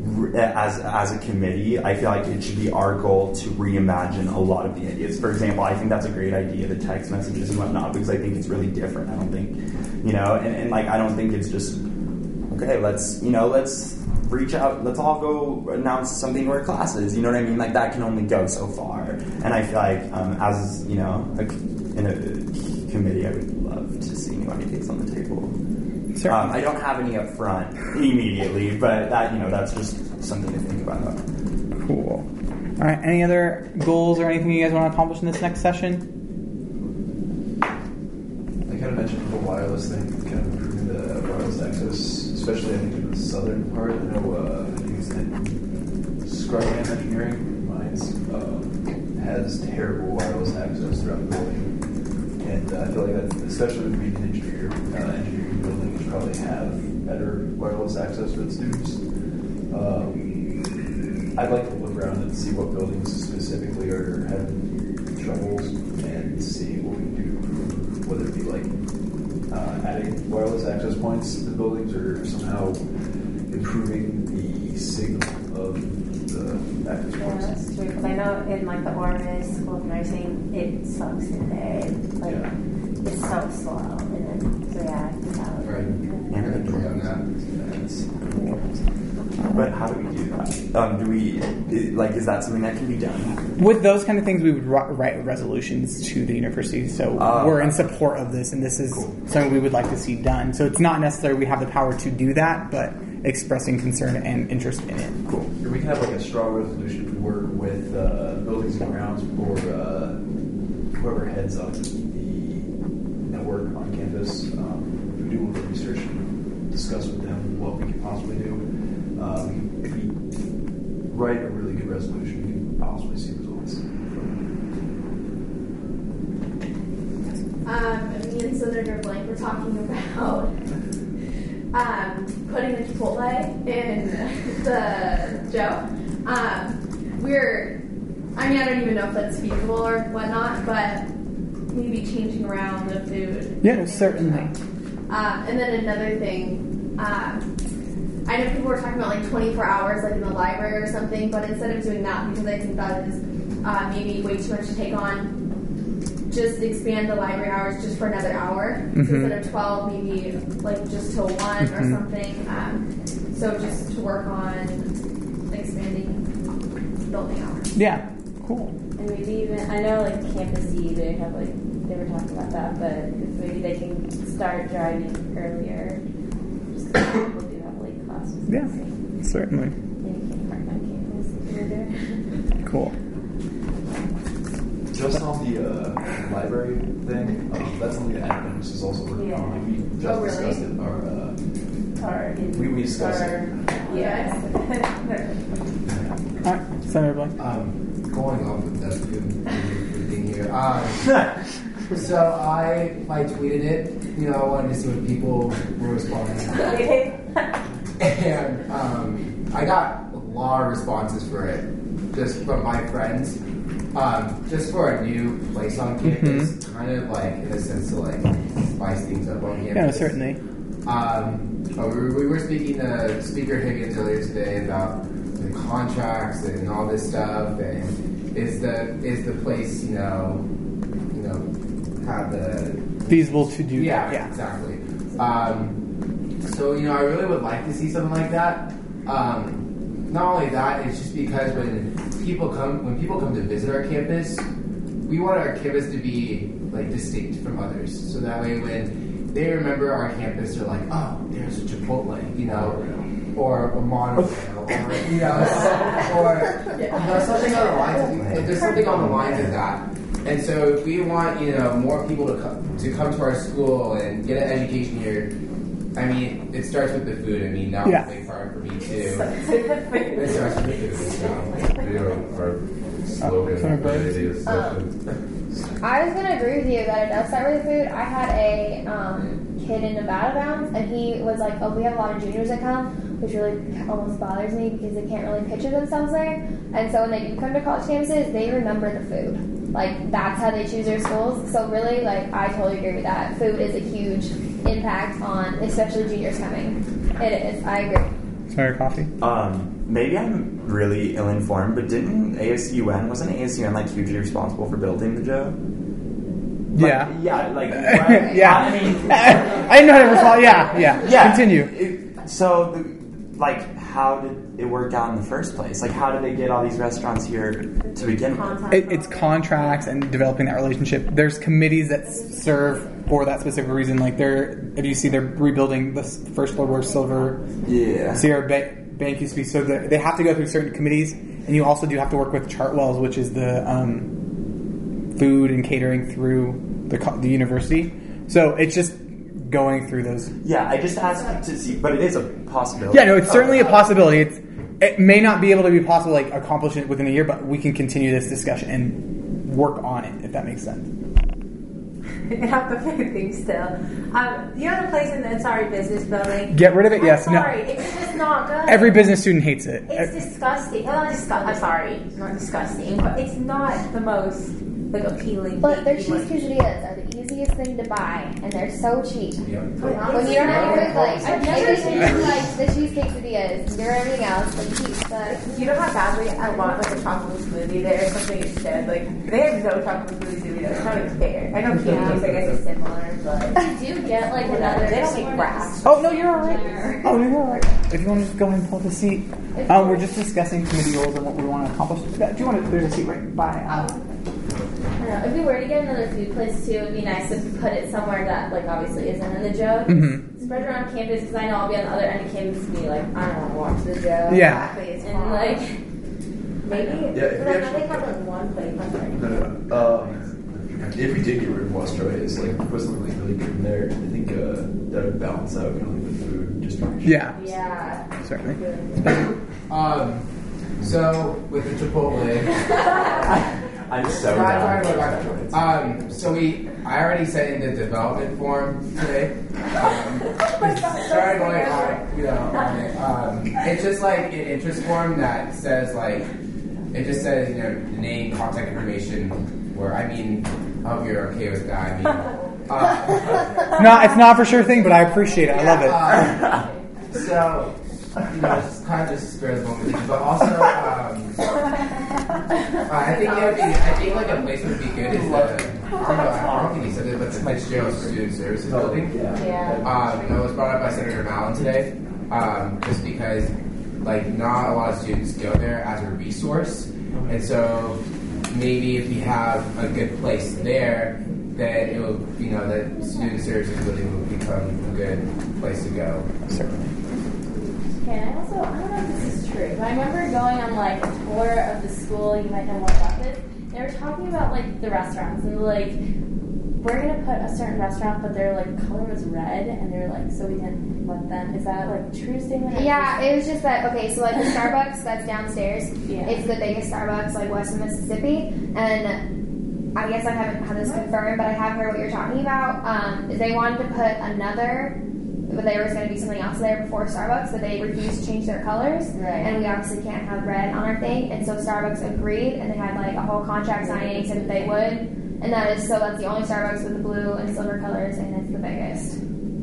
as as a committee, I feel like it should be our goal to reimagine a lot of the ideas. For example, I think that's a great idea, the text messages and whatnot, because I think it's really different. I don't think, you know, and, and like, I don't think it's just, okay, let's, you know, let's reach out, let's all go announce something to our classes, you know what I mean? Like, that can only go so far. And I feel like, um, as, you know, a, in a committee, I would love to see new ideas on the table. Sure. Um, I don't have any up front immediately, but that, you know, that's just something to think about. Cool. All right. Any other goals or anything you guys want to accomplish in this next session? I kind of mentioned the wireless thing, kind of improving the wireless access, especially I think in the southern part. I know uh, I think it's in Scrubland Engineering Mines um, has terrible wireless access throughout the building, and uh, I feel like that, especially with being an engineer, uh, engineering buildings probably have better wireless access for the students. Um, I'd like to look around and see what buildings specifically are having troubles and see what we can do, whether it be like uh, adding wireless access points to the buildings or somehow improving the signal of the access Yeah, points. that's true. Because I know in like the Orvis School of Nursing, it sucks in there. Like Yeah. it's so slow, and then so yeah, that would Right. be I agree on that. That's- But how do we do that? Um, do we i- like? Is that something that can be done? With those kind of things, we would ri- write resolutions to the university. So Oh, we're in okay. support of this, and this is Cool. something we would like to see done. So it's not necessarily we have the power to do that, but expressing concern and interest in it. Cool. Or we can have like a strong resolution to work with uh, buildings and grounds for uh, whoever heads up the network on campus. Um, we do a little research and discuss with them what we can possibly do. Um, if we write a really good resolution, we can possibly see results. Um, me and Senator Blank were talking about um, putting the Chipotle in the Joe. Um, we're, I mean, I don't even know if that's feasible or whatnot, but maybe changing around the food. Yeah, certainly. Um, and then another thing, um, I know people were talking about like twenty-four hours, like in the library or something, but instead of doing that, because I think that is uh, maybe way too much to take on, just expand the library hours just for another hour. Mhm. So instead of twelve, maybe like just till one or Mhm. something. Um, so just to work on expanding building hours. Yeah, cool. And maybe even, I know like Campus E, they have like, they were talking about that, but maybe they can start driving earlier. Just because people do have late classes. Yeah, certainly. Maybe you can park on campus if you're there. Cool. Just on the uh, library thing, um, that's something that academics is also working Yeah. on. Like we just Oh, really? discussed it. Our, uh, Or in, We- we discussed or, it. Yeah. All right, Senator Blank. Um, going off of the food, food thing here. Um, so I, I tweeted it. You know, I wanted to see what people were responding to. And um, I got a lot of responses for it, just from my friends. Um, just for a new place on campus, Mhm. kind of like in a sense to like spice things up on campus. Yeah, certainly. Um, uh, we, were, we were speaking to Speaker Higgins earlier today about the contracts and all this stuff, and is the is the place you know you know have the Feasible to do yeah, that. Yeah. exactly. Um, so you know, I really would like to see something like that. Um, not only that, it's just because when people come when people come to visit our campus, we want our campus to be like distinct from others. So that way, when they remember our campus, they're like, "Oh, there's a Chipotle," you know, or a monorail, or you know, or you know, something on the lines. Of, there's something on the lines of that. And so, if we want you know more people to come to come to our school and get an education here, I mean, it starts with the food. I mean, that was Yeah. a big part for me too. It starts with the food. You know, our slogan Sorry, for the Brian. day is I was gonna agree with you that it does start with the food. I had a um, kid in Nevada Bounds, and he was like, "Oh, we have a lot of juniors that come, which really almost bothers me because they can't really picture themselves there." And so when they do come to college campuses, they remember the food. Like that's how they choose their schools. So really, like I totally agree with that. Food is a huge impact on, especially juniors coming. It is. I agree. Senator Coffee. Um, maybe I'm really ill-informed, but didn't A S U N wasn't A S U N like hugely responsible for building the Joe? Like, Yeah. yeah, like what? Yeah. I mean, I didn't know how to respond. Yeah, yeah. yeah. Continue. It- so, the, like, how did it work out in the first place? Like, how did they get all these restaurants here to begin with? It, it's contracts and developing that relationship. There's committees that s- serve for that specific reason. Like they're, if you see, they're rebuilding the s- first floor where Silver Yeah. Sierra ba- Bank used to be. So the, they have to go through certain committees, and you also do have to work with Chartwells, which is the um, food and catering through the co- the university. So it's just going through those. Yeah, I just asked to see, but it is a possibility. Yeah, no, it's certainly a possibility. It's it may not be able to be possible, like accomplish it within a year, but we can continue this discussion and work on it if that makes sense. not the food thing still. Um, you know the place in the Ansari Business Building? Get rid of it? Yes. I'm No. sorry, it's just not good. Every business student hates it. It's disgusting. Well, not disgusting. I'm sorry, it's not disgusting, but it's not the most like appealing. But their thing cheese to eat. quesadillas are the easiest thing to buy, and they're so cheap. Yep. When you don't have to cook, like, I've if never they seen do, like the cheese quesadillas, do everything else, like keep the. You know how badly I want like a chocolate smoothie there or something instead? Like, they have no chocolate smoothies in it. It's not even fair. I know Kiwi Yeah. Cakes, I guess, is similar, but. I do get like another. They don't make grass. Oh, no, you're all right. Oh, no, you're all right. If you want to just go ahead and pull the seat. Um, we're just discussing committee goals and what we want to accomplish. Do you want to, there's a seat right by. Um, I don't know. If we were to get another food place too, it'd be nice to put it somewhere that, like, obviously isn't in the Joe. Mhm. Spread around campus because I know I'll be on the other end of campus and be like, I don't want to walk to the Joe. Yeah. And like, Maybe. Yeah, if but we I actually- think have like one plate. I'm sorry. No, no, no. Um, if we did get rid of Wastroy, like put something like really good in there, I think uh, that would balance out kind of like the food distribution. yeah, yeah. certainly. Um, so with the Chipotle, I'm so Sorry, down. sorry about that. Um, so we, I already sent in the development form today. Um, sorry going on, you know, on it. Um, it's just like an interest form that says like, it just says, you know, name, contact information, where I mean, I hope you're okay with that. I mean, uh, No, it's not for sure thing, but I appreciate it. I love it. uh, so, you know, it's kind of just spares the moment, but also, um, uh, I think it would be, I think like a place would be good is the, I don't know, I don't think he said it, but the Fitzgerald Student Services Building. Yeah. Um, that was brought up by Senator Mallon today, um, just because like not a lot of students go there as a resource, and so maybe if you have a good place there, then it will, you know, that student services building will become a good place to go. Certainly. Okay, and I also, I don't know if this is true, but I remember going on like a tour of the school, you might know more about this. They were talking about like the restaurants and like, we're gonna put a certain restaurant, but their like color was red, and they're like, so we didn't let them. Is that like true statement? or Yeah, just- it was just that. Okay, so like the Starbucks that's downstairs, Yeah. it's the biggest Starbucks like west of Mississippi, and I guess I haven't had this confirmed, but I have heard what you're talking about. Um, they wanted to put another, but there was going to be something else there before Starbucks, but they refused to change their colors, Right. and we obviously can't have red on our thing, and so Starbucks agreed, and they had like a whole contract signing, said that they would, and that is so that's the only Starbucks with the blue and silver colors, and it's the biggest.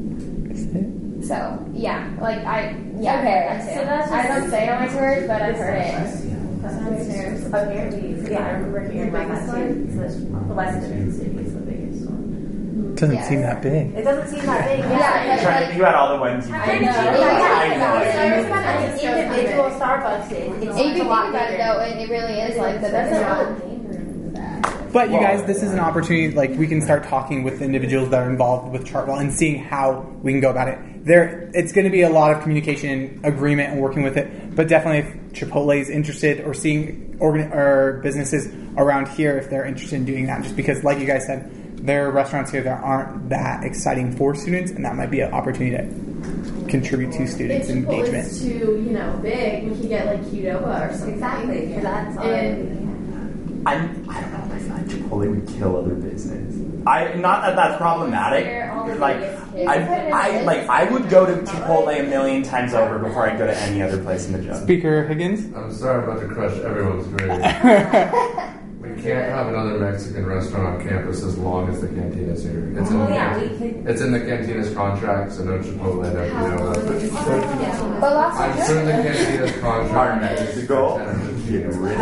So yeah, like I yeah. Okay, I've heard that so too. that's I just- don't say it on my tours, but I've heard it. Downstairs. Oh, here it is. Yeah, I remember hearing about that too. So the west of Mississippi is the biggest one. Doesn't Yes. seem that big. It doesn't seem that big. Yeah, Yeah. but, Trying to like, think about all the ones you I can do. know. I Yeah, know. yeah, I yeah. An individual Starbucks is. It's if you a think lot about it bigger. though, it, it really is like the That's biggest a one. whole game room for that. But you guys, this is an opportunity, like, we can start talking with individuals that are involved with Chartwell and seeing how we can go about it. There, it's going to be a lot of communication, agreement, and working with it, but definitely if Chipotle is interested or seeing organ- or businesses around here, if they're interested in doing that, just because, like you guys said, there are restaurants here that aren't that exciting for students, and that might be an opportunity to contribute to students' If engagement. Chipotle's too, you know, big, we could get like Qdoba or something. Exactly, because that's And I'm, I don't know. I feel like Chipotle would kill other business. I not that that's problematic. They're all the Like biggest kids. I, I like I would go to Chipotle a million times over before I'd go to any other place in the job. Speaker Higgins? I'm sorry about to crush everyone's grade. We can't have another Mexican restaurant on campus as long as the Cantina's here. It's in, Oh, the, yeah, canti- we could- it's in the Cantina's contract, so no Chipotle, no Qdoba. But lots I'm of sure the Cantina's contract Partners is to go. get rid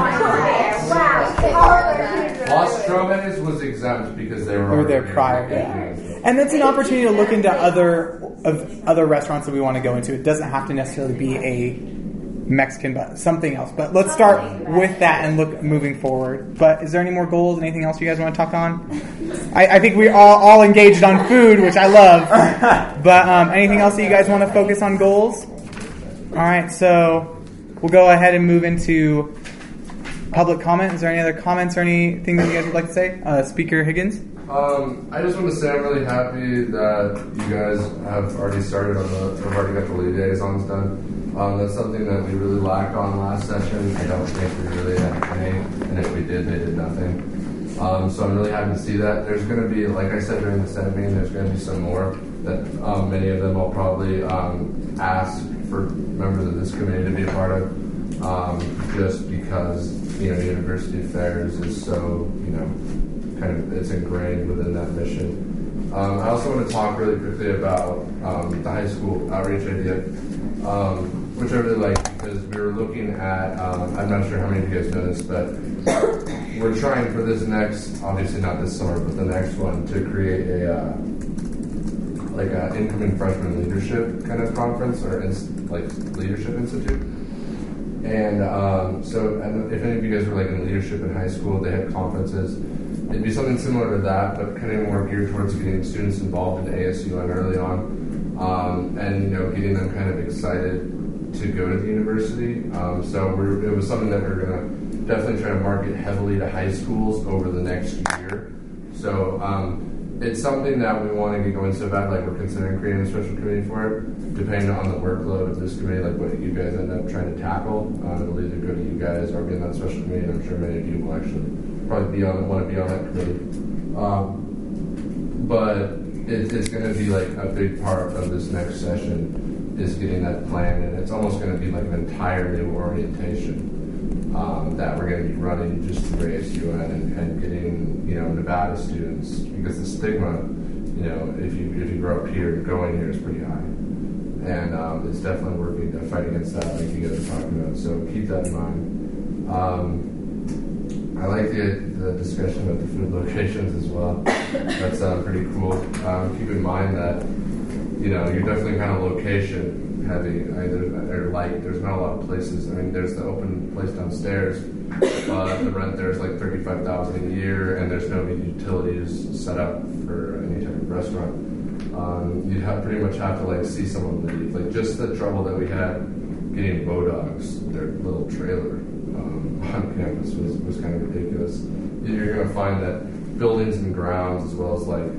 Wow. Los Stromanes was exempt because they were They were there already prior, in the yeah. Cantina. And that's an opportunity to look into other of other restaurants that we want to go into. It doesn't have to necessarily be a Mexican, but something else. But let's start with that and look moving forward. But is there any more goals? Anything else you guys want to talk on? I, I think we all all engaged on food, which I love. But um, anything else that you guys want to focus on goals? All right, so we'll go ahead and move into public comment. Is there any other comments or anything that you guys would like to say? Uh, Speaker Higgins? Um, I just want to say I'm really happy that you guys have already started on the, have already got the liaisons done. Um, that's something that we really lacked on last session. I don't think we really had any, and if we did, they did nothing. Um, so I'm really happy to see that. There's going to be, like I said during the Senate meeting, there's going to be some more that um, many of them will probably um, ask for members of this committee to be a part of, um, just because, you know, University Affairs is so, you know, kind of, it's ingrained within that mission. Um, I also want to talk really quickly about um, the high school outreach idea, um, which I really like because we were looking at, um, I'm not sure how many of you guys know this, but we're trying for this next, obviously not this summer, but the next one, to create a, uh, like an incoming freshman leadership kind of conference or ins- like leadership institute. And um, so and if any of you guys were like in leadership in high school, they had conferences. It'd be something similar to that, but kind of more geared towards getting students involved in A S U N early on, um, and you know, getting them kind of excited to go to the university. Um, so we're, it was something that we're going to definitely try to market heavily to high schools over the next year. So um, it's something that we want to get going so bad, like we're considering creating a special committee for it, depending on the workload of this committee, like what you guys end up trying to tackle. Um, it'll either go to you guys or be in that special committee, and I'm sure many of you will actually probably be on want to be on that committee. Um, but it, it's going to be like a big part of this next session is getting that plan, and it's almost going to be like an entire new orientation um, that we're going to be running just through A S U N and, and getting, you know, Nevada students, because the stigma, you know, if you if you grow up here, going here is pretty high, and um, it's definitely working to fight against that, like you guys are talking about. So keep that in mind. Um, I like the, the discussion about the food locations as well. That's uh, pretty cool. Um, keep in mind that, you know, you're definitely kind of location heavy. I mean, or like, there's not a lot of places. I mean, there's the open place downstairs, but the rent there is like thirty-five thousand dollars a year, and there's no utilities set up for any type of restaurant. Um, you'd have pretty much have to like see someone leave. Like just the trouble that we had getting Bodogs, their little trailer. Um, on campus was, was kind of ridiculous. You're going to find that buildings and grounds, as well as like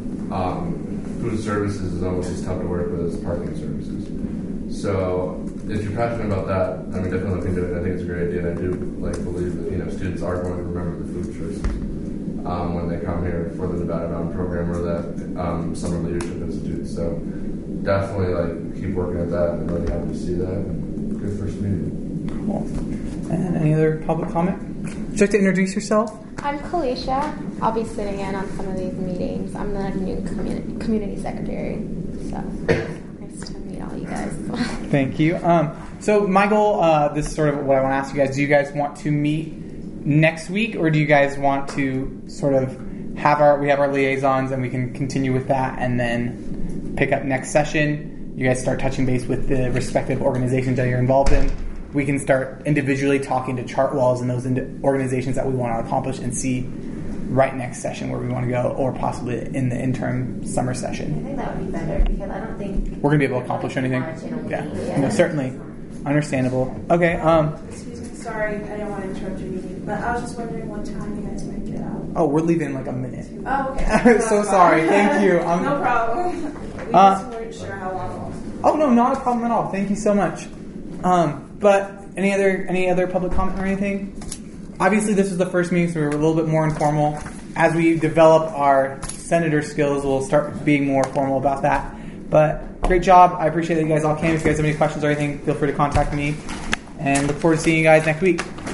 um, food services, is almost as tough to work with as parking services. So if you're passionate about that, I mean, definitely look into it. I think it's a great idea, and I do like believe that, you know, students are going to remember the food choices um, when they come here for the Nevada Bound program or that um, summer leadership institute. So definitely like keep working at that. I'm really happy to see that. Good first meeting. Cool. And any other public comment? Would you like to introduce yourself? I'm Kalisha. I'll be sitting in on some of these meetings. I'm the new community, community secretary. So nice to meet all you guys. Thank you. Um, so my goal, uh, this is sort of what I want to ask you guys. Do you guys want to meet next week, or do you guys want to sort of have our, we have our liaisons and we can continue with that and then pick up next session? You guys start touching base with the respective organizations that you're involved in. We can start individually talking to Chartwells and those ind- organizations that we want to accomplish and see right next session where we want to go, or possibly in the interim summer session. I think that would be better because I don't think we're going to be able to accomplish anything. Yeah, yeah. No, certainly. Understandable. Okay. Um, Excuse me, sorry, I don't want to interrupt your meeting, but I was just wondering what time you guys might get out. oh, we're leaving in like a minute. Oh, okay. So sorry. Thank you. Um, no problem. We uh, just weren't sure how long it was. Oh, no, not a problem at all. Thank you so much. Um, but any other any other public comment or anything? Obviously, this was the first meeting, so we were a little bit more informal. As we develop our senator skills, we'll start being more formal about that. But great job. I appreciate that you guys all came. If you guys have any questions or anything, feel free to contact me. And look forward to seeing you guys next week.